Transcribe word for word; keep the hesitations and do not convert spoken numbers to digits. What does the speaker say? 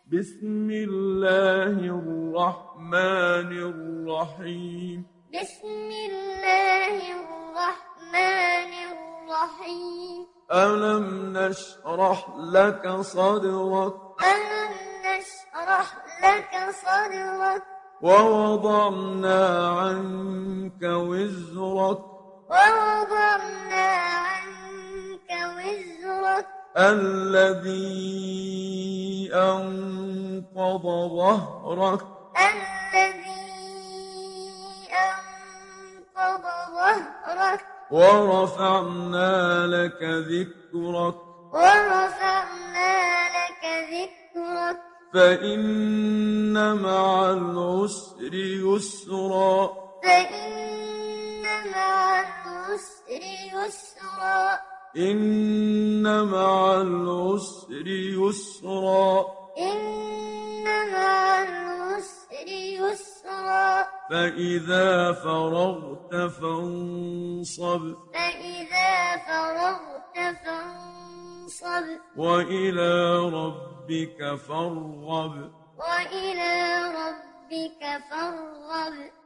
بسم الله الرحمن الرحيم بسم الله الرحمن الرحيم ألم نشرح لك صدرك ألم نشرح لك صدرك ووضعنا عنك وزرك ووضعنا عنك وزرك الذي أنقض ظهرك الذي أنقض ظهرك ورفعنا لك ذكرك ورفعنا لك ذكرك فإن مع العسر يسرا فإن مع العسر يسرا إن مع العسر يسرا إن مع العسر يسرا فإذا فرغت فانصب فإذا فرغت فانصب وإلى ربك فارغب وإلى ربك فارغب